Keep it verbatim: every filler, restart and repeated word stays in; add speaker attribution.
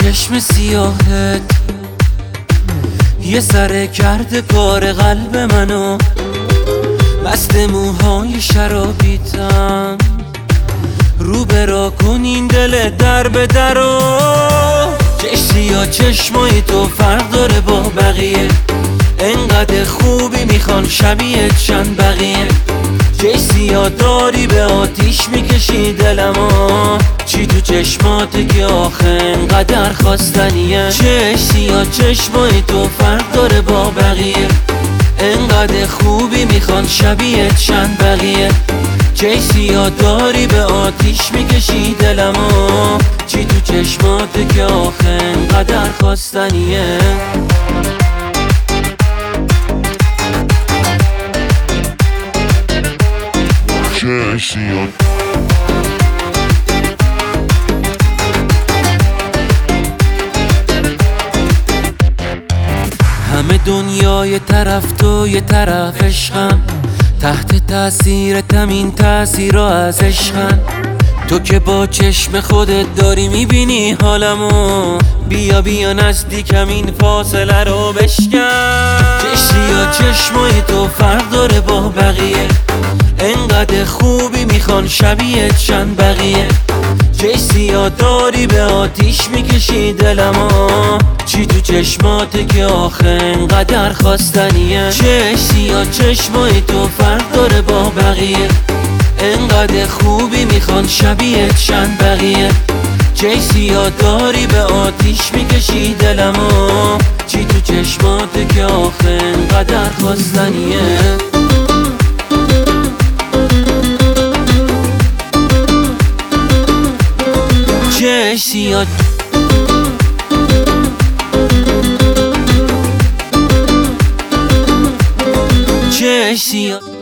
Speaker 1: چشم سیاهت یه سره کرده کار قلب منو، مست موهای شرابیتم رو برا کن این دل در به درو. چشم یا چشمای تو فرق داره با بقیه، انقدر خوبی میخوان شبیه چند بقیه. چشم یا داری به آتیش میکشی دلمو، چی تو چشماته که آخه انقدر خواستنیه. چشم یا چشمای تو فرق داره با بقیه، انقدر خوبی میخوان شبیه چند بقیه. چشم یا داری به آتیش میکشی دلمو، چی تو چشماته که آخه انقدر خواستنیه.
Speaker 2: چشم
Speaker 1: همه دنیا یه طرف تو یه طرف عشقم، تحت تاثیرتم این تاثیرها از عشقم. تو که با چشم خودت داری میبینی حالمو، بیا بیا نزدیکم این فاصله رو بشکن. چشم یا چشمای تو فرق داره با بقیه، انقدر خوبی میخوان شبیه چند بقیه. چشم یا داری به آتیش میکشی دلمو، چی تو چشماته که آخه انقدر خواستنیه. چشم یا چشمای تو فرق داره با بقیه، انقدر خوبی میخوان شبیه چند بقیه. چشم یا داری به آتیش میکشی دلمو، چی تو چشماته که آخه انقدر خواستنیه. چشم یا چشم یا